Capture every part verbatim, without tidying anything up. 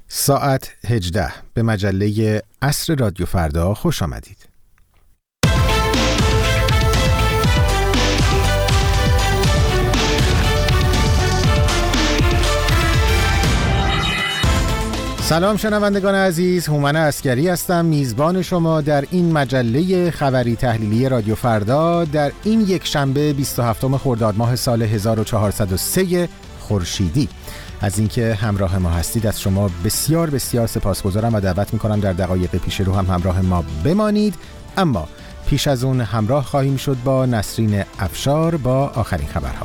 ساعت هجده به مجله عصر رادیو فردا خوش آمدید. سلام شنوندگان عزیز، هومن عسکری هستم، میزبان شما در این مجله خبری تحلیلی رادیو فردا در این یک شنبه بیست و هفتم خرداد ماه سال هزار و چهارصد و سه خورشیدی. از اینکه همراه ما هستید از شما بسیار بسیار سپاسگزارم و دعوت میکنم در دقایق پیش رو هم همراه ما بمانید. اما پیش از اون همراه خواهیم شد با نسرین افشار با آخرین خبرها.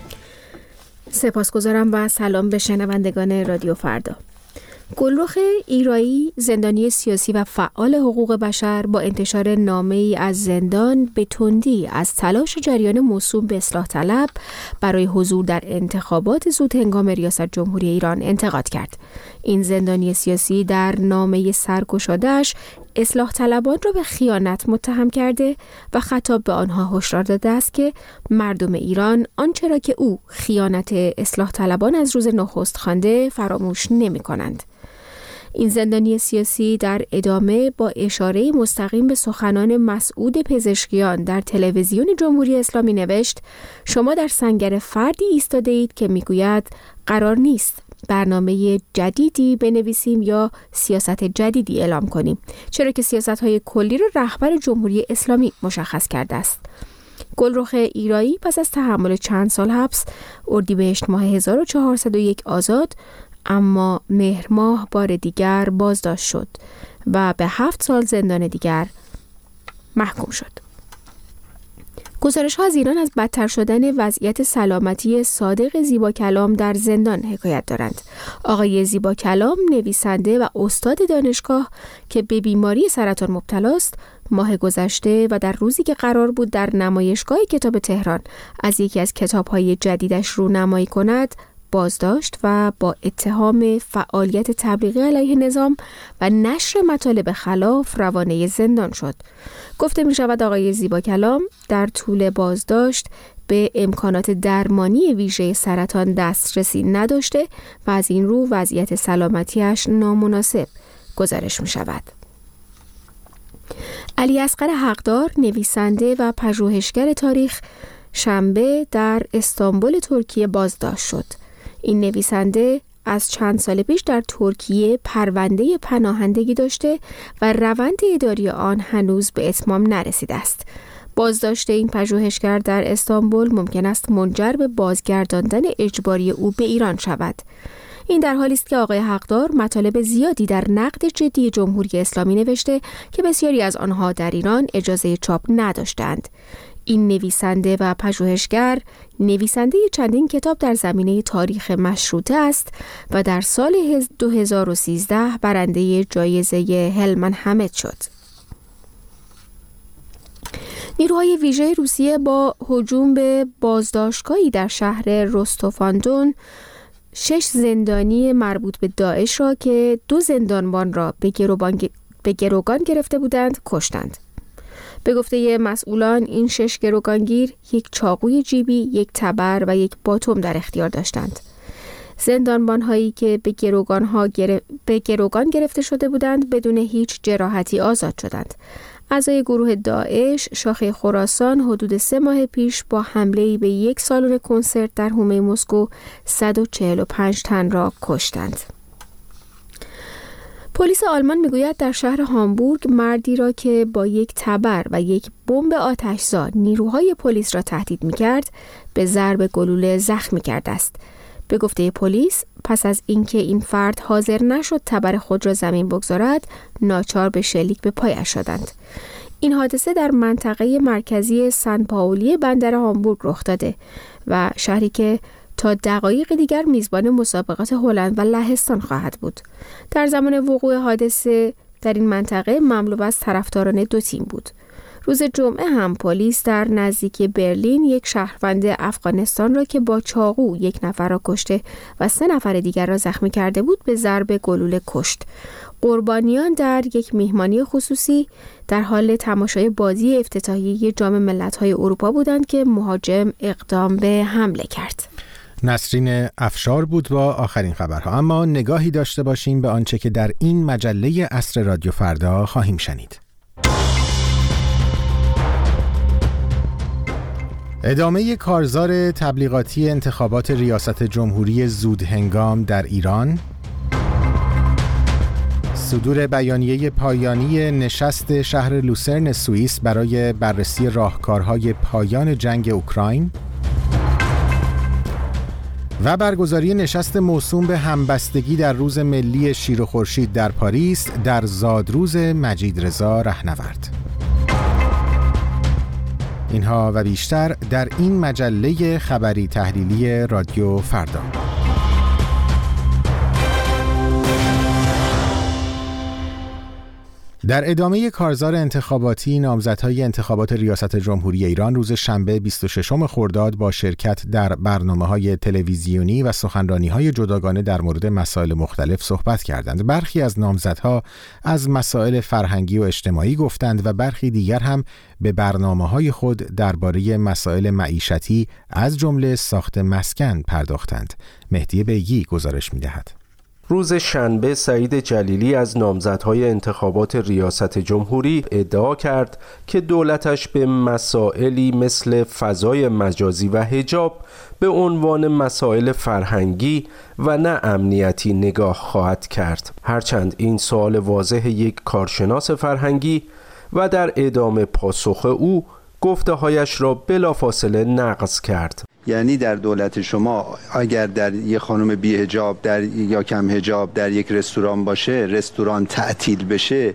سپاسگزارم و سلام به شنوندگان رادیو فردا. گلرخ ایرایی، زندانی سیاسی و فعال حقوق بشر، با انتشار نامه‌ای از زندان به تندی از تلاش جریان موسوم به اصلاح طلب برای حضور در انتخابات زودهنگام ریاست جمهوری ایران انتقاد کرد. این زندانی سیاسی در نامه سرگشاده‌اش اصلاح طلبان را به خیانت متهم کرده و خطاب به آنها هشدار داده است که مردم ایران آنچه را که او خیانت اصلاح طلبان از روز نخست خوانده فراموش نمی‌کنند. این زندانی سیاسی در ادامه با اشاره مستقیم به سخنان مسعود پزشکیان در تلویزیون جمهوری اسلامی نوشت: شما در سنگر فردی ایستاده اید که میگوید قرار نیست برنامه جدیدی بنویسیم یا سیاست جدیدی اعلام کنیم، چرا که سیاست‌های کلی را رهبر جمهوری اسلامی مشخص کرده است. گلرخ ایرایی پس از تحمل چند سال حبس اردیبهشت ماه هزار و چهارصد و یک آزاد، اما مهر ماه بار دیگر بازداشت شد و به هفت سال زندان دیگر محکوم شد. گزارش‌ها از ایران از بدتر شدن وضعیت سلامتی صادق زیباکلام در زندان حکایت دارند. آقای زیباکلام، نویسنده و استاد دانشگاه که به بیماری سرطان مبتلا است، ماه گذشته و در روزی که قرار بود در نمایشگاه کتاب تهران از یکی از کتاب‌های جدیدش رونمایی کند، بازداشت و با اتهام فعالیت تبلیغی علیه نظام و نشر مطالب خلاف روانه زندان شد. گفته می شود آقای زیباکلام در طول بازداشت به امکانات درمانی ویژه سرطان دسترسی نداشته و از این رو وضعیت سلامتیش نامناسب گزارش می شود. علی اصغر حقدار، نویسنده و پژوهشگر تاریخ، شنبه در استانبول ترکیه بازداشت شد. این نویسنده از چند سال پیش در ترکیه پرونده پناهندگی داشته و روند اداری آن هنوز به اتمام نرسیده است. بازداشت این پژوهشگر در استانبول ممکن است منجر به بازگرداندن اجباری او به ایران شود. این در حالی است که آقای حقدار مطالب زیادی در نقد جدی جمهوری اسلامی نوشته که بسیاری از آنها در ایران اجازه چاپ نداشتند. این نویسنده و پژوهشگر نویسنده چندین کتاب در زمینه تاریخ مشروطه است و در سال دو هزار و سیزده برنده جایزه هلمن همت شد. نیروهای ویژه روسیه با هجوم به بازداشتگاهی در شهر رستوف-آن-دون شش زندانی مربوط به داعش را که دو زندانبان را به گروگان به گروگان گرفته بودند کشتند. به گفته مسئولان این شش گروگانگیر یک چاقوی جیبی، یک تبر و یک باتوم در اختیار داشتند. زندانبان‌هایی که به گروگان‌ها گره... به گروگان گرفته شده بودند بدون هیچ جراحتی آزاد شدند. اعضای گروه داعش شاخه خراسان حدود سه ماه پیش با حمله‌ای به یک سالن کنسرت در حومه مسکو صد و چهل و پنج تن را کشتند. پلیس آلمان میگوید در شهر هامبورگ مردی را که با یک تبر و یک بمب آتش‌زا نیروهای پلیس را تهدید می‌کرد به ضرب گلوله زخمی کرده است. به گفته پلیس پس از اینکه این فرد حاضر نشد تبر خود را زمین بگذارد، ناچار به شلیک به پایش شدند. این حادثه در منطقه مرکزی سن پائولی بندر هامبورگ رخ داده و شهری که تا دقایق دیگر میزبان مسابقات هلند و لهستان خواهد بود. در زمان وقوع حادثه در این منطقه مملو از طرفداران دو تیم بود. روز جمعه هم پلیس در نزدیکی برلین یک شهروند افغانستان را که با چاقو یک نفر را کشته و سه نفر دیگر را زخمی کرده بود به ضرب گلوله کشت. قربانیان در یک مهمانی خصوصی در حال تماشای بازی افتتاحیه جام ملت‌های اروپا بودند که مهاجم اقدام به حمله کرد. نسرین افشار بود با آخرین خبرها. اما نگاهی داشته باشیم به آنچه که در این مجله عصر رادیو فردا خواهیم شنید. ادامه کارزار تبلیغاتی انتخابات ریاست جمهوری زودهنگام در ایران، صدور بیانیه پایانی نشست شهر لوسرن سوئیس برای بررسی راهکارهای پایان جنگ اوکراین و برگزاری نشست موسوم به همبستگی در روز ملی شیر و خورشید در پاریس در زادروز مجید رضا رهنورد. اینها و بیشتر در این مجله خبری تحلیلی رادیو فردا. در ادامه کارزار انتخاباتی، نامزدهای انتخابات ریاست جمهوری ایران روز شنبه بیست و ششم خرداد با شرکت در برنامه‌های تلویزیونی و سخنرانی‌های جداگانه در مورد مسائل مختلف صحبت کردند. برخی از نامزدها از مسائل فرهنگی و اجتماعی گفتند و برخی دیگر هم به برنامه‌های خود درباره مسائل معیشتی از جمله ساخت مسکن پرداختند. مهدی بیگی گزارش می‌دهد. روز شنبه سعید جلیلی از نامزدهای انتخابات ریاست جمهوری ادعا کرد که دولتش به مسائلی مثل فضای مجازی و حجاب به عنوان مسائل فرهنگی و نه امنیتی نگاه خواهد کرد. هرچند این سوال واضح یک کارشناس فرهنگی و در ادامه پاسخ او گفته‌هایش را بلافاصله نقض کرد. یعنی در دولت شما اگر در یک خانم بی حجاب در یا کم حجاب در یک رستوران باشه، رستوران تعطیل بشه،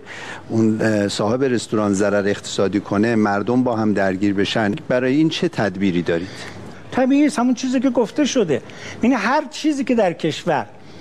اون صاحب رستوران ضرر اقتصادی کنه، مردم با هم درگیر بشن، برای این چه تدبیری دارید؟ طبیعی است همون چیزی که گفته شده. یعنی هر چیزی که در کشور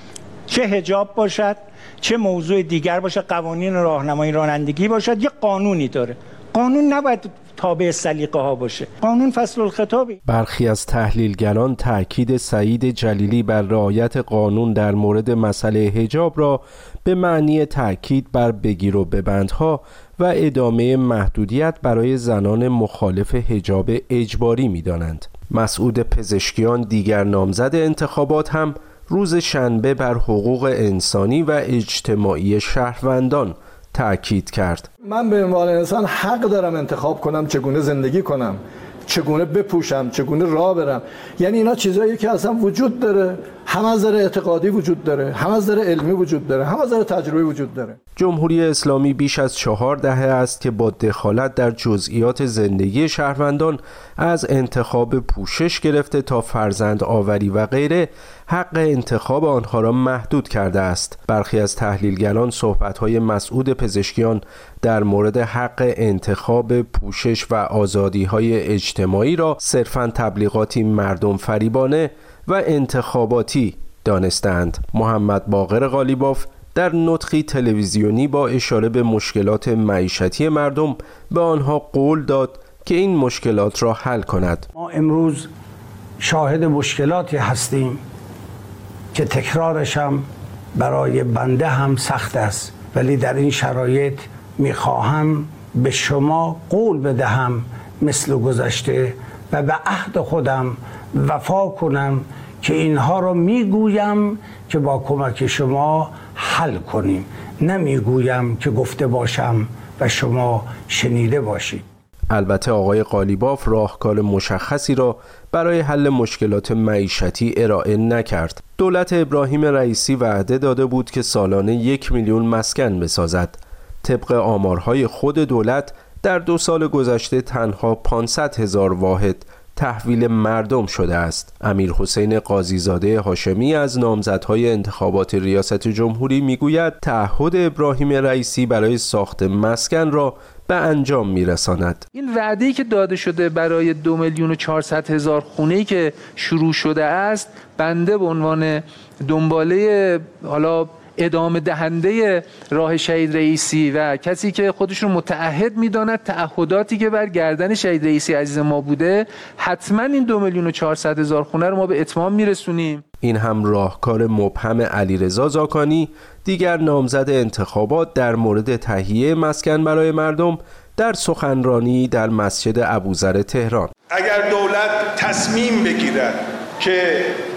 چه حجاب باشد، چه موضوع دیگر باشه، قوانین راهنمایی رانندگی باشد، یه قانونی داره. قانون نباید تابع سلیقه ها باشه. قانون فصل الخطابی. برخی از تحلیلگران تأکید سعید جلیلی بر رعایت قانون در مورد مسئله حجاب را به معنی تأکید بر بگیر و ببندها و ادامه محدودیت برای زنان مخالف حجاب اجباری می‌دانند. مسعود پزشکیان دیگر نامزد انتخابات هم روز شنبه بر حقوق انسانی و اجتماعی شهروندان تأکید کرد. من به عنوان انسان حق دارم انتخاب کنم چگونه زندگی کنم، چگونه بپوشم، چگونه راه برم. یعنی اینا چیزایی که اصلا وجود داره، هم از نظر اعتقادی وجود داره، هم از نظر علمی وجود داره، هم از نظر تجربی وجود داره. جمهوری اسلامی بیش از چهار دهه است که با دخالت در جزئیات زندگی شهروندان از انتخاب پوشش گرفته تا فرزند آوری و غیره حق انتخاب آنها را محدود کرده است. برخی از تحلیلگران صحبت‌های مسعود پزشکیان در مورد حق انتخاب پوشش و آزادی‌های اجتماعی را صرفاً تبلیغاتی مردم فریبانه و انتخاباتی دانستند. محمد باقر قالیباف در نطقی تلویزیونی با اشاره به مشکلات معیشتی مردم به آنها قول داد که این مشکلات را حل کند. ما امروز شاهد مشکلاتی هستیم که تکرارش هم برای بنده هم سخت است، ولی در این شرایط میخواهم به شما قول بدهم مثل گذشته و به عهد خودم وفا کنم که اینها را میگویم که با کمک شما حل کنیم، نمیگویم که گفته باشم و شما شنیده باشید. البته آقای قالیباف راهکار مشخصی را برای حل مشکلات معیشتی ارائه نکرد. دولت ابراهیم رئیسی وعده داده بود که سالانه یک میلیون مسکن بسازد. طبق آمارهای خود دولت در دو سال گذشته تنها پانصد هزار واحد تحویل مردم شده است. امیر حسین قاضیزاده هاشمی از نامزدهای انتخابات ریاست جمهوری میگوید تعهد ابراهیم رئیسی برای ساخت مسکن را به انجام میرساند. این وعده‌ای که داده شده برای دو میلیون و چهارصد هزار خونه‌ای که شروع شده است، بنده به عنوان دنباله حالا ادامه دهنده راه شهید رئیسی و کسی که خودشون متعهد میداند تعهداتی که بر گردن شهید رئیسی عزیز ما بوده، حتما این دو میلیون و چهارصد هزار خونه رو ما به اتمام میرسونیم. این هم راهکار مبهم علیرضا زاکانی، دیگر نامزد انتخابات، در مورد تهیه مسکن برای مردم در سخنرانی در مسجد ابوذر تهران. اگر دولت تصمیم بگیرد که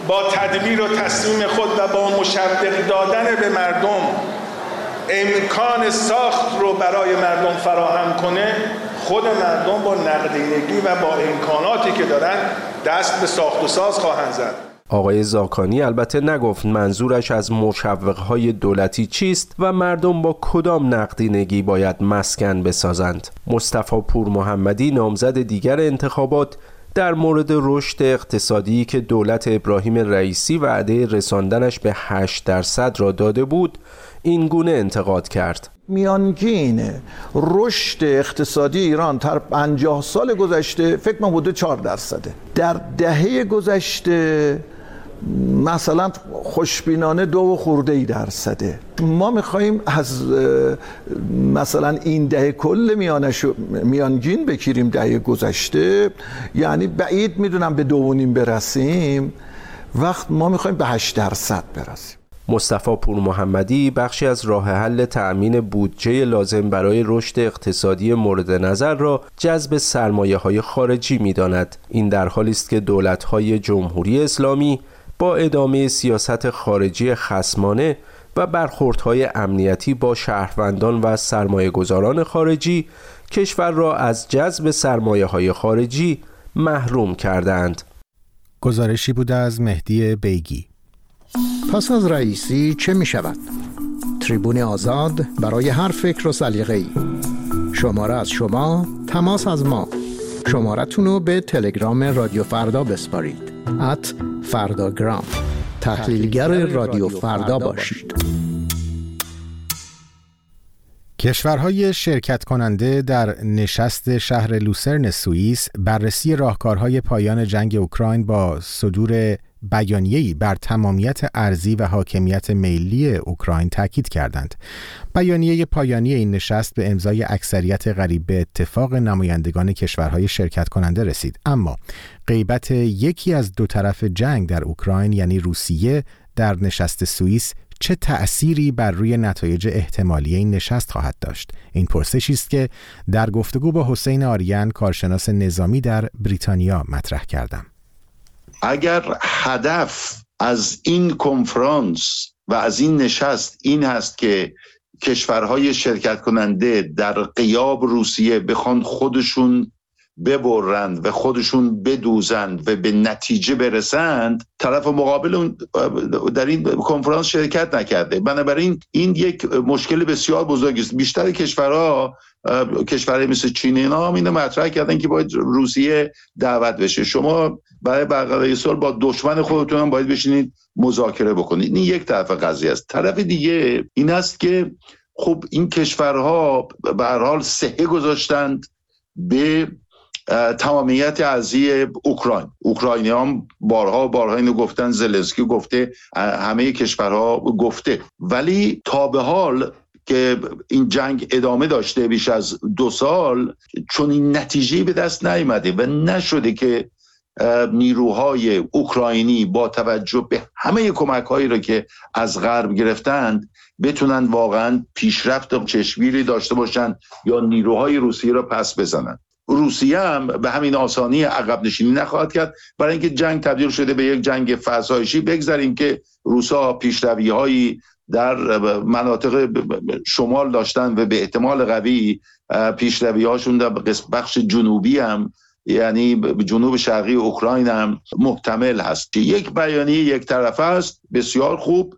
با تدبیر و تصمیم خود و با مشوق دادن به مردم امکان ساخت رو برای مردم فراهم کنه، خود مردم با نقدینگی و با امکاناتی که دارن دست به ساخت و ساز خواهند زد. آقای زاکانی البته نگفت منظورش از مشوق‌های دولتی چیست و مردم با کدام نقدینگی باید مسکن بسازند. مصطفی پور محمدی نامزد دیگر انتخابات در مورد رشد اقتصادی که دولت ابراهیم رئیسی وعده رساندنش به هشت درصد را داده بود این گونه انتقاد کرد: میانگین رشد اقتصادی ایران در پنجاه سال گذشته فکر من حدود چهار درصده. در دهه گذشته مثلا خوشبینانه دو و خورده ای درصده. ما میخواییم از مثلا این دهه کل میانش میانگین بگیریم دهه گذشته، یعنی بعید میدونم به دو و نیم برسیم، وقت ما میخواییم به هشت درصد برسیم. مصطفی پور محمدی بخشی از راه حل تأمین بودجه لازم برای رشد اقتصادی مورد نظر را جذب سرمایه‌های خارجی می‌داند. این در حالی است که دولت‌های جمهوری اسلامی با ادامه سیاست خارجی خصمانه و برخوردهای امنیتی با شهروندان و سرمایه‌گذاران خارجی کشور را از جذب سرمایه‌های خارجی محروم کردند. گزارشی بود از مهدی بیگی. پس از رئیسی چه می شود؟ تریبون آزاد برای هر فکر و سلیقه‌ای. شماره از شما، تماس از ما. شمارتون رو به تلگرام رادیو فردا بسپارید. ات فرداگرام. تحلیلگر رادیو فردا باشید. کشورهای شرکت کننده در نشست شهر لوسرن سوئیس بررسی راهکارهای پایان جنگ اوکراین با صدور بیانیه‌ای بر تمامیت ارضی و حاکمیت ملی اوکراین تاکید کردند. بیانیه پایانی این نشست به امضای اکثریت قریب به اتفاق نمایندگان کشورهای شرکت کننده رسید، اما غیبت یکی از دو طرف جنگ در اوکراین یعنی روسیه در نشست سوئیس چه تأثیری بر روی نتایج احتمالی این نشست خواهد داشت؟ این پرسشی است که در گفتگو با حسین آریان کارشناس نظامی در بریتانیا مطرح کردم. اگر هدف از این کنفرانس و از این نشست این هست که کشورهای شرکت کننده در غیاب روسیه بخوان خودشون ببرند و خودشون بدوزند و به نتیجه برسند، طرف مقابل در این کنفرانس شرکت نکرده. بنابراین این یک مشکل بسیار بزرگی است. بیشتر کشورها کشورهای مثل چین اینا هم اینو مطرح کردن که باید روسیه دعوت بشه. شما برای برقراری صلح با دشمن خودتون هم باید بشینید مذاکره بکنید. این یک طرف قضیه است. طرف دیگه این است که خب این کشورها به هر حال صحه گذاشتند به تمامیت ارضی اوکراین. اوکراینی هم بارها بارها اینو گفتن، زلنسکی گفته، همه کشورها گفته، ولی تا به حال که این جنگ ادامه داشته بیش از دو سال چون این نتیجه به دست نیامده و نشده که نیروهای اوکراینی با توجه به همه کمک‌هایی را که از غرب گرفتند بتونن واقعا پیشرفت چشمگیری داشته باشند یا نیروهای روسیه را پس بزنند. روسیه هم به همین آسانی عقب نشینی نخواهد کرد، برای اینکه جنگ تبدیل شده به یک جنگ فرسایشی. بگذاریم که روسا پیشروی‌هایی در مناطق شمال داشتن و به احتمال قوی پیشروی‌هاشون در بخش جنوبی هم، یعنی جنوب شرقی اوکراین هم محتمل هست. یک بیانیه یک طرفه است، بسیار خوب،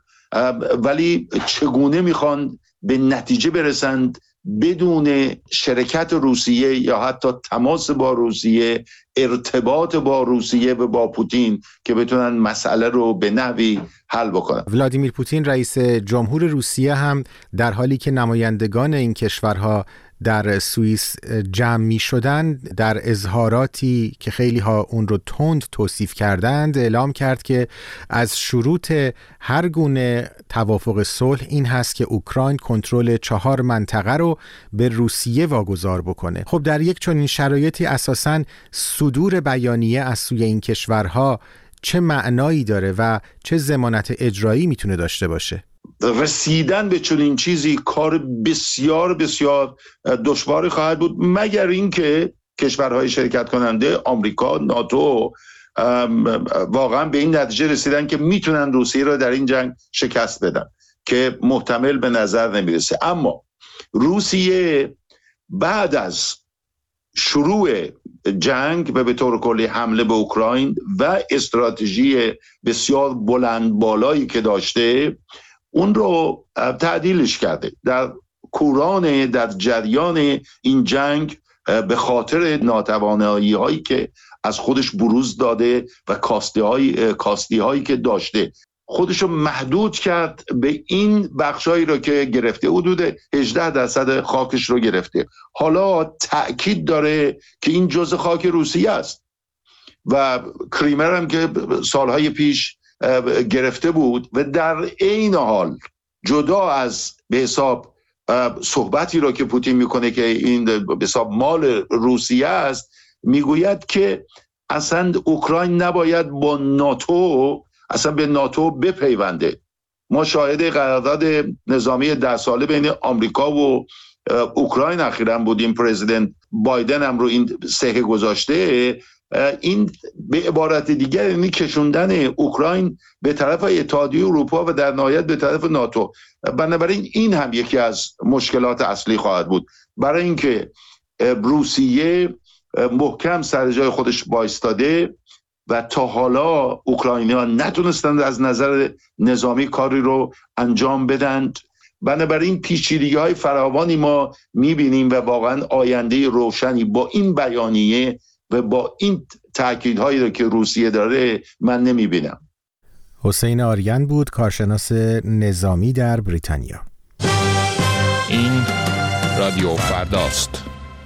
ولی چگونه میخوان به نتیجه برسند بدون شرکت روسیه یا حتی تماس با روسیه، ارتباط با روسیه و با پوتین که بتونن مسئله رو به نحوی حل بکنن. ولادیمیر پوتین رئیس جمهور روسیه هم در حالی که نمایندگان این کشورها در سوئیس جمع می شدند در اظهاراتی که خیلی ها اون رو تند توصیف کردند اعلام کرد که از شروط هر گونه توافق صلح این هست که اوکراین کنترل چهار منطقه رو به روسیه واگذار بکنه. خب در یک چنین شرایطی اساساً صدور بیانیه از سوی این کشورها چه معنایی داره و چه ضمانت اجرایی میتونه داشته باشه؟ رسیدن به چنین چیزی کار بسیار بسیار دشواری خواهد بود، مگر اینکه کشورهای شرکت کننده، آمریکا، ناتو واقعا به این نتیجه رسیدن که میتونن روسیه رو در این جنگ شکست بدن که محتمل به نظر نمیرسه. اما روسیه بعد از شروع جنگ و به طور کلی حمله به اوکراین و استراتژی بسیار بلند بالایی که داشته اون رو تعدیلش کرده. در کوران در جریان این جنگ به خاطر ناتوانایی هایی که از خودش بروز داده و کاستی هایی, کاستی هایی که داشته خودشو محدود کرد به این بخشایی رو که گرفته. حدود هجده درصد خاکش رو گرفته. حالا تأکید داره که این جزء خاک روسیه است و کریمر هم که سالهای پیش گرفته بود و در این حال جدا از به حساب صحبتی رو که پوتین میکنه که این به حساب مال روسیه است، میگوید که اصلا اوکراین نباید با ناتو اصلا به ناتو بپیونده. ما شاهد قرارداد نظامی ده ساله بین آمریکا و اوکراین اخیراً بودیم. پرزیدنت بایدن هم رو این سهه گذاشته. این به عبارت دیگر یعنی کشوندن اوکراین به طرف اتحادیه اروپا و در نهایت به طرف ناتو. بنابراین این هم یکی از مشکلات اصلی خواهد بود برای اینکه روسیه محکم سر جای خودش بایستاده و تا حالا اوکراینی‌ها نتونستند از نظر نظامی کاری رو انجام بدند. بنابراین پیچیدگی‌های فراوانی ما می‌بینیم و واقعا آینده روشنی با این بیانیه و با این تأکیدهایی رو که روسیه داره من نمی‌بینم. حسین آریان بود، کارشناس نظامی در بریتانیا. این رادیو فرداست.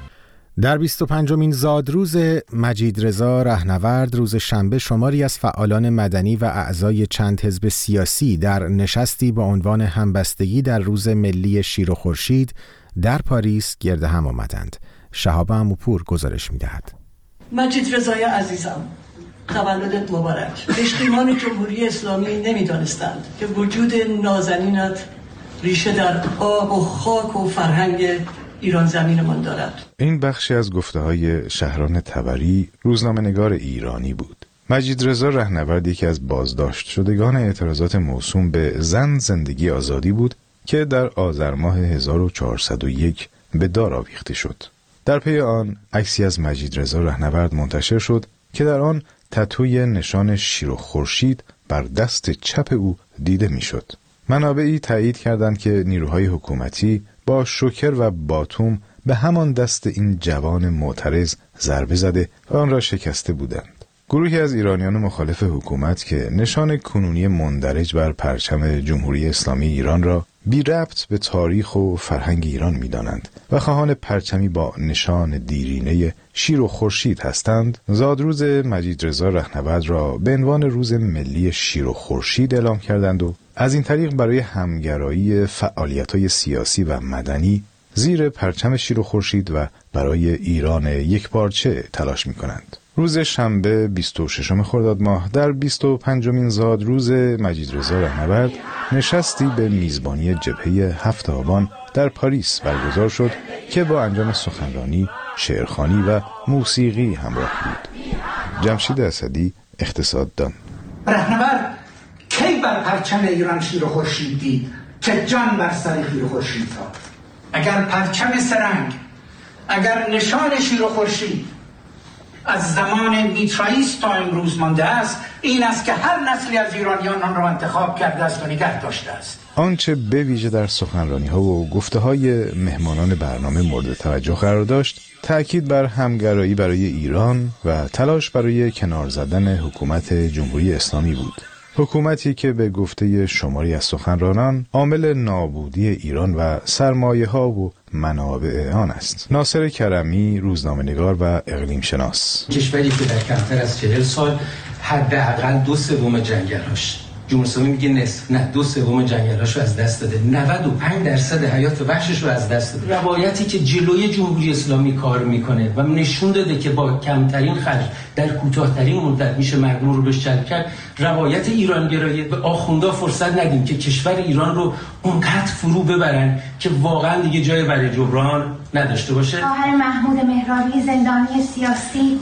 در بیست و پنجمین زادروز مجید رضا رهنورد روز شنبه شماری از فعالان مدنی و اعضای چند حزب سیاسی در نشستی با عنوان همبستگی در روز ملی شیر و خورشید در پاریس گرد هم آمدند. شهاب عموپور گزارش می‌دهد. مجید رضای عزیزم، تولدت مبارک. پشتیبان جمهوری اسلامی نمی‌دانستند که وجود نازنینت ریشه در آب و خاک و فرهنگ ایران زمینمان دارد. این بخشی از گفته های شهران طبری، روزنامه‌نگار ایرانی بود. مجید رضا رهنورد یکی از بازداشت شدگان اعتراضات موسوم به زن زندگی آزادی بود که در آذر ماه هزار و چهارصد و یک به دار آویخته شد. در پی آن عکسی از مجید رضا رهنورد منتشر شد که در آن تتوی نشان شیر و خورشید بر دست چپ او دیده میشد. منابعی تایید کردند که نیروهای حکومتی با شوکر و باتوم به همان دست این جوان معترض ضربه زده و آن را شکسته بودند. گروهی از ایرانیان مخالف حکومت که نشان کنونی مندرج بر پرچم جمهوری اسلامی ایران را بی ربط به تاریخ و فرهنگ ایران می دانند و خواهان پرچمی با نشان دیرینه شیر و خورشید هستند، زادروز مجید رضا رهنورد را به عنوان روز ملی شیر و خورشید اعلام کردند و از این طریق برای همگرایی فعالیت‌های سیاسی و مدنی زیر پرچم شیر و خورشید و برای ایران یکپارچه تلاش می‌کنند. روز شنبه بیست و ششم خرداد ماه در بیست و پنجمین زادروز مجید رضا رهنورد نشستی به میزبانی جبهه هفت آبان در پاریس برگزار شد که با انجام سخنرانی، شعرخوانی و موسیقی همراه بود. جمشید اسدی، اقتصاددان: رهنورد کی بر پرچم ایران شیر و خورشید دید که جان بر سر شیر و خورشید را؟ اگر پرچم سرنگ، اگر نشان شیر و خورشید از زمان میترائیست تا امروز مانده است، این است که هر نسلی از ایرانیان آن را انتخاب کرده است و نگه داشته است. آنچه به ویژه در سخنرانی‌ها و گفته‌های مهمانان برنامه مورد توجه قرار داشت، تأکید بر همگرایی برای ایران و تلاش برای کنار زدن حکومت جمهوری اسلامی بود. حکومتی که به گفته شماری از سخنرانان عامل نابودی ایران و سرمایه‌ها و منابع آن است. ناصر کرمی، روزنامه‌نگار و اقلیم شناس: کشوری که در کمتر از چهل سال حداقل دو سوم جنگل‌هاش، جمهوری اسلامی میگه نصف، نه دو سوم جنگل‌هاشو از دست داده، نود و پنج درصد حیات وحشش رو از دست داده. روایتی که جلوی جمهوری اسلامی کار میکنه و نشون داده که با کمترین خرج در کوتاه‌ترین مدت میشه مردم رو بهش جلب کرد. روایت ایرانگرایی، به آخوندا فرصت ندیم که کشور ایران رو اونقدر فرو ببرن که واقعا دیگه جای برای جبران نداشته باشه. خواهر محمود مهرابی، زندانی سیاسی،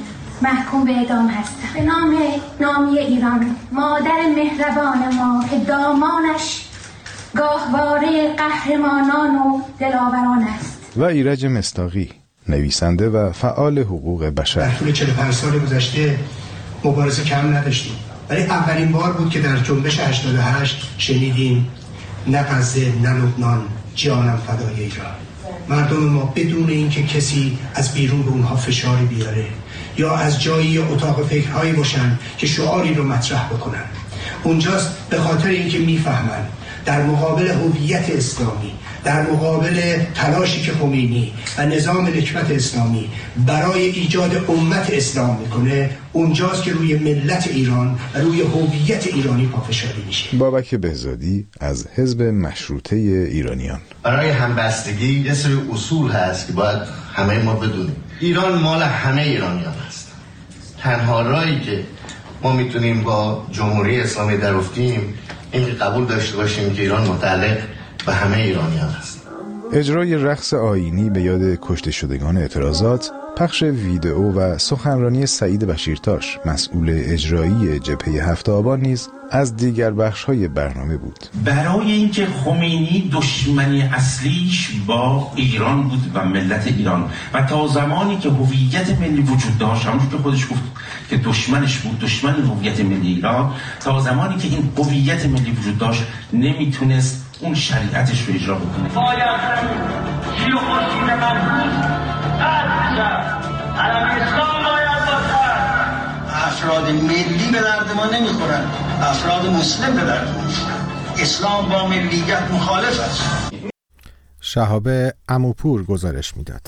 محکوم به اعدام هستم. به نام نامی ایران، مادر مهربان ما که دامانش گاهواره قهرمانان و دلاوران است. و ایرج مصداقی، نویسنده و فعال حقوق بشر. در طول چهل و پنج سال گذشته مبارزه کم نداشتیم، ولی اولین بار بود که در جنبش هشتاد و هشت شنیدیم نه غزه نه لبنان، جانم فدای ایران. مردم ما بدون اینکه کسی از بیرون به اونها فشاری بیاره یا از جایی یا اتاق فکرهایی باشن که شعاری رو مطرح بکنن، اونجاست به خاطر اینکه میفهمن در مقابل هویت اسلامی، در مقابل تلاشی که خمینی و نظام نکبت اسلامی برای ایجاد امت اسلام میکنه، اونجاست که روی ملت ایران و روی هویت ایرانی پافشاری میشه. بابک بهزادی از حزب مشروطه ایرانیان: برای همبستگی یه سری اصول هست که باید همه ما بدونیم. ایران مال همه ایرانیان هست. تنها راهی که ما میتونیم با جمهوری اسلامی در افتیم این که قبول داشته باشیم که ایران متعلق به همه ایرانیان است. اجرای رقص آیینی به یاد کشته شدگان اعتراضات، پخش ویدئو و سخنرانی سعید بشیرتاش، مسئول اجرایی جبهه هفت آبان نیز از دیگر بخش‌های برنامه بود. برای اینکه خمینی دشمنی اصلیش با ایران بود و ملت ایران و تا زمانی که هویت ملی وجود داشت، همونجور که خودش گفت که دشمنش بود، دشمن هویت ملی ایران، تا زمانی که این هویت ملی وجود داشت نمیتونست اون شریعتش رو اجرا بکنه. باید شیو خورشید مبروز قرد بشد، علم اسلام باید باشد. افراد ملی به درد ما نمیخورن، افراد مسلم به درد ما میخورن. اسلام با ملیت مخالف است. شهاب عموپور گزارش میداد.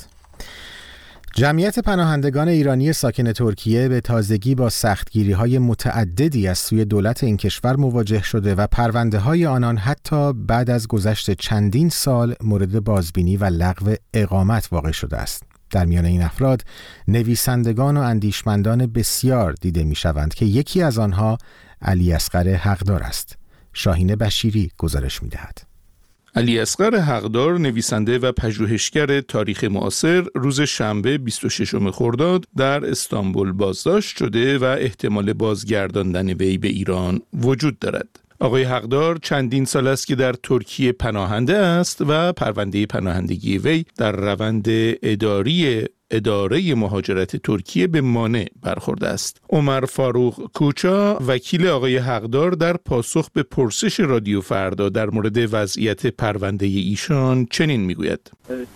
جمعیت پناهندگان ایرانی ساکن ترکیه به تازگی با سختگیری‌های متعددی از سوی دولت این کشور مواجه شده و پرونده‌های آنان حتی بعد از گذشت چندین سال مورد بازبینی و لغو اقامت واقع شده است. در میان این افراد نویسندگان و اندیشمندان بسیار دیده می‌شوند که یکی از آنها علی اصغر حقدار است. شاهین بشیری گزارش می‌دهد. علی اصغر حقدار، نویسنده و پژوهشگر تاریخ معاصر، روز شنبه بیست و ششم خرداد در استانبول بازداشت شده و احتمال بازگرداندن وی به ایران وجود دارد. آقای حقدار چندین سال است که در ترکیه پناهنده است و پرونده پناهندگی وی در روند اداری اداره مهاجرت ترکیه به مانع برخورده است. عمر فاروق کوچا، وکیل آقای حقدار، در پاسخ به پرسش رادیو فردا در مورد وضعیت پرونده ایشان چنین میگوید: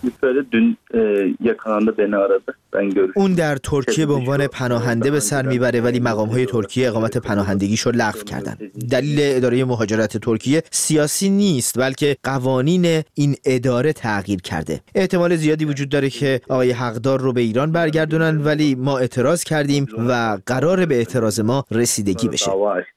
اون در ترکیه به عنوان پناهنده به سر میبره، ولی مقام‌های ترکیه اقامت پناهندگیشو لغو کردن. دلیل اداره مهاجرت ترکیه سیاسی نیست، بلکه قوانین این اداره تغییر کرده. احتمال زیادی وجود داره که آقای حقدار رو به ایران برگردونن، ولی ما اعتراض کردیم و قراره به اعتراض ما رسیدگی بشه.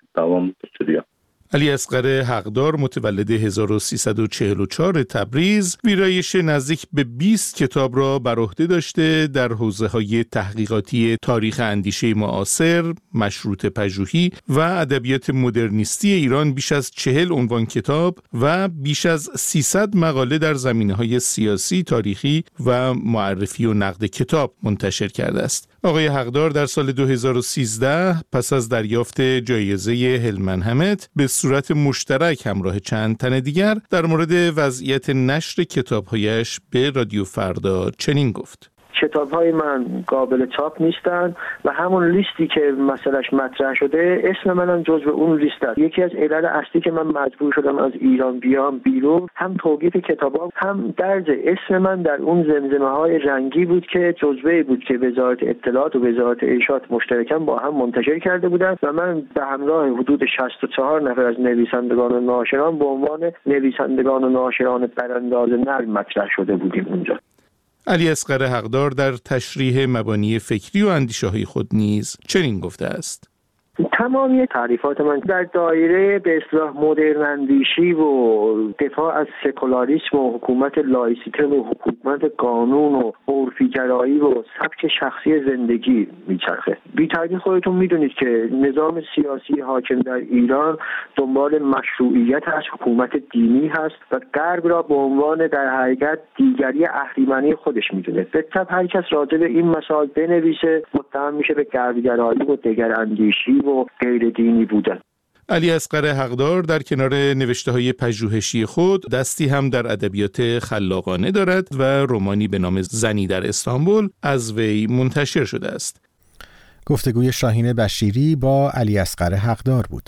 علی اصغر حقدار متولد هزار و سیصد و چهل و چهار تبریز، ویرایش نزدیک به بیست کتاب را بر عهده داشته در حوزه‌های تحقیقاتی تاریخ اندیشه معاصر، مشروطه پژوهی و ادبیات مدرنیستی ایران بیش از چهل عنوان کتاب و بیش از سیصد مقاله در زمینه‌های سیاسی، تاریخی و معرفی و نقد کتاب منتشر کرده است. آقای حقدار در سال دو هزار و سیزده پس از دریافت جایزه هلمن همت به صورت مشترک همراه چند تن دیگر در مورد وضعیت نشر کتاب‌هایش به رادیو فردا چنین گفت: کتاب‌های من قابل چاپ نیستن و همون لیستی که مسئلهش مطرح شده اسم منم جزو اون لیست است. یکی از علل اصلی که من مجبور شدم از ایران بیام بیرون هم توقیف کتابا، هم درج اسم من در اون زمزمه‌های رنگی بود که جزوه‌ای بود که وزارت اطلاعات و وزارت ارشاد مشترکاً با هم منتشر کرده بودند و من به همراه حدود شصت و چهار نفر از نویسندگان و ناشران به عنوان نویسندگان و ناشران برانداز نرم مطرح شده بودیم اونجا. علی اصغر حقدار در تشریح مبانی فکری و اندیشه‌های خود نیز چنین گفته است: تمامی تعریفات من در دایره به اصطلاح مدرن اندیشی و دفاع از سکولاریسم و حکومت لایسیته و حکومت قانون و عرفی‌گرایی و سبک شخصی زندگی میچرخه. بی تردید خودتون میدونید که نظام سیاسی حاکم در ایران دنبال مشروعیت از حکومت دینی هست و غرب را به عنوان در حقیقت دیگری اهریمنی خودش میدونه. به طب هر کس راجع به این مسائل بنویسه متهم میشه به غربگرایی و دگراندیشی و غیر دینی بودن. علی اصغر حقدار در کنار نوشته‌های پژوهشی خود دستی هم در ادبیات خلاقانه دارد و رمانی به نام زنی در استانبول از وی منتشر شده است. گفتگوی شاهین بشیری با علی اصغر حقدار بود.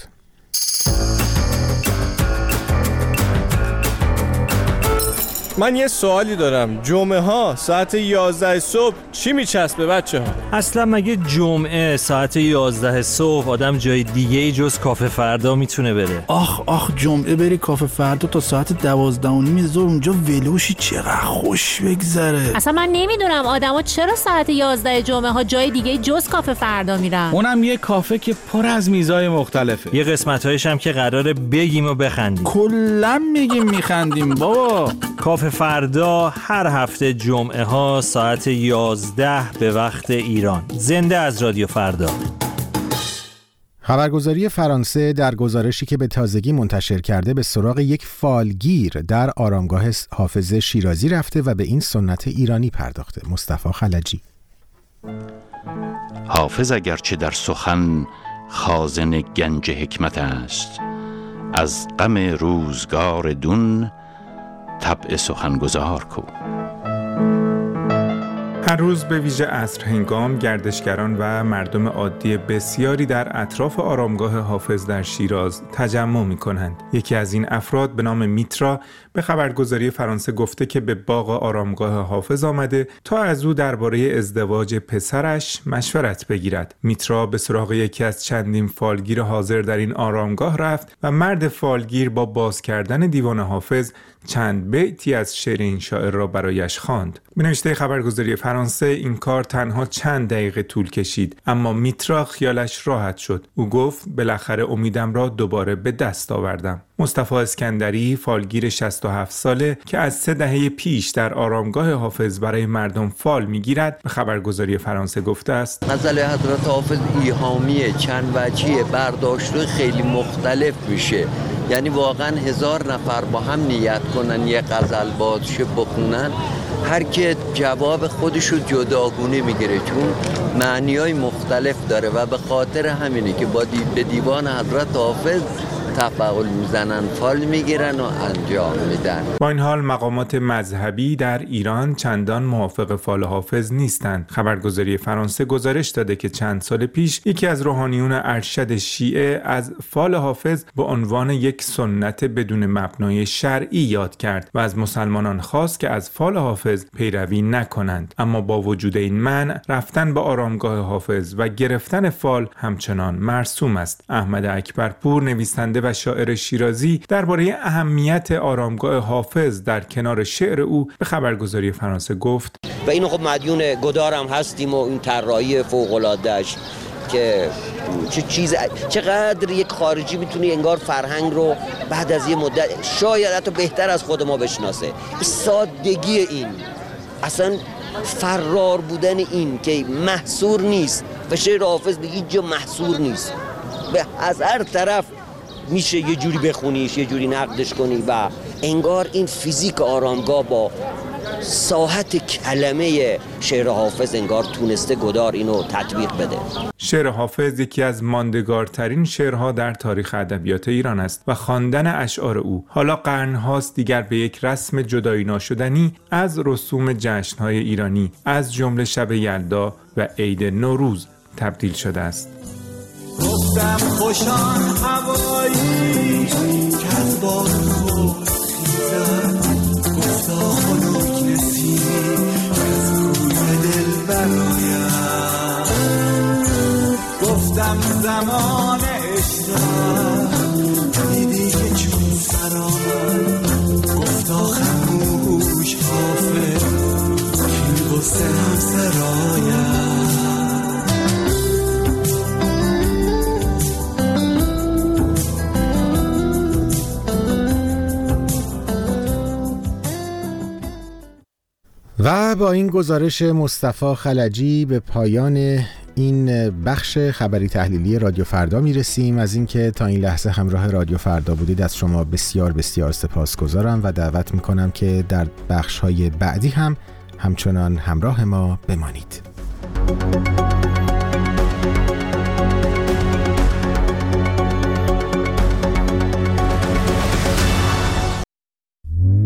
من یه سوالی دارم. جمعه ها ساعت یازده صبح چی میچسبه بچه ها؟ اصلا مگه جمعه ساعت یازده صبح آدم جای دیگه ای جز کافه فردا میتونه بره؟ آخ آخ جمعه بری کافه فردا تا ساعت دوازده و نیم ظهر اونجا ولوشی چقدر خوش بگذره. اصلا من نمیدونم آدما چرا ساعت یازده جمعه ها جای دیگه جز کافه فردا میرن. اونم یه کافه که پر از میزای مختلفه. یه قسمتایش هم که قراره بگیم و بخندیم. کلا میگیم میخندیم بابا. کافه فردا هر هفته جمعه ها ساعت یازده به وقت ایران. زنده از رادیو فردا. خبرگزاری فرانسه در گزارشی که به تازگی منتشر کرده به سراغ یک فالگیر در آرامگاه حافظ شیرازی رفته و به این سنت ایرانی پرداخته. مصطفی خلجی. حافظ اگرچه در سخن خازن گنج حکمت است، از غم روزگار دون طبع سخنگزار کو. هر روز به ویژه عصر هنگام گردشگران و مردم عادی بسیاری در اطراف آرامگاه حافظ در شیراز تجمع می کنند. یکی از این افراد به نام میترا به خبرگزاری فرانسه گفته که به باغ آرامگاه حافظ آمده تا از او درباره ازدواج پسرش مشورت بگیرد. میترا به سراغ یکی از چندین فالگیر حاضر در این آرامگاه رفت و مرد فالگیر با باز کردن دیوان حافظ چند بیتی از شعر این شاعر را برایش خواند. به نوشته خبرگزاری فرانسه این کار تنها چند دقیقه طول کشید، اما میترا خیالش راحت شد. او گفت بالاخره امیدم را دوباره به دست آوردم. مصطفی اسکندری فالگیر شصت و هفت ساله که از سه دهه پیش در آرامگاه حافظ برای مردم فال میگیرد به خبرگزاری فرانسه گفته است: غزل حضرت حافظ ایهامیه، چند وجهیه، برداشت خیلی مختلف میشه. یعنی واقعا هزار نفر با هم نیت کنن یه غزل بازشه بخونن، هر که جواب خودشو جداگونه میگیره، چون معنیای مختلف داره و به خاطر همینه که با دی... به دیوان حضرت حافظ تفاعل میزنن، فال میگیرن و انجام میدن. با این حال مقامات مذهبی در ایران چندان موافق فال حافظ نیستند. خبرگزاری فرانسه گزارش داده که چند سال پیش یکی از روحانیون ارشد شیعه از فال حافظ به عنوان یک سنت بدون مبنای شرعی یاد کرد و از مسلمانان خواست که از فال حافظ پیروی نکنند. اما با وجود این منع، رفتن به آرامگاه حافظ و گرفتن فال همچنان مرسوم است. احمد اکبرپور نویسنده و شاعر شیرازی درباره اهمیت آرامگاه حافظ در کنار شعر او به خبرگزاری فرانسه گفت: و اینو خب مدیون گدارم هستیم و این طراحی فوق‌العاده‌اش که چه چیز چقدر یک خارجی میتونه انگار فرهنگ رو بعد از یه مدت شاید حتی بهتر از خود ما بشناسه. این سادگی، این اصلا فرار بودن، این که محصور نیست و شعر حافظ به هیچ جا محصور نیست، به از هر طرف میشه یه جوری بخونیش، یه جوری نقدش کنی و انگار این فیزیک آرامگاه با ساحت کلمه شعر حافظ انگار تونسته گدار اینو تطبیق بده. شعر حافظ یکی از ماندگارترین شعرها در تاریخ ادبیات ایران است و خواندن اشعار او حالا قرن‌هاست دیگر به یک رسم جدایی ناشدنی از رسوم جشن‌های ایرانی از جمله شب یلدا و عید نوروز تبدیل شده است. گفتم خوشان هوایی که از باد خود خیزد، گفتا خنک نسیمی از کوی دل برایم، گفتم زمان عشقم دیدی که چون سرآمد، گفتا خموش حافظ که غصه هم سرایم. و با این گزارش مصطفی خلجی به پایان این بخش خبری تحلیلی رادیو فردا میرسیم. از اینکه تا این لحظه همراه رادیو فردا بودید از شما بسیار بسیار سپاسگزارم و دعوت میکنم که در بخش‌های بعدی هم همچنان همراه ما بمانید.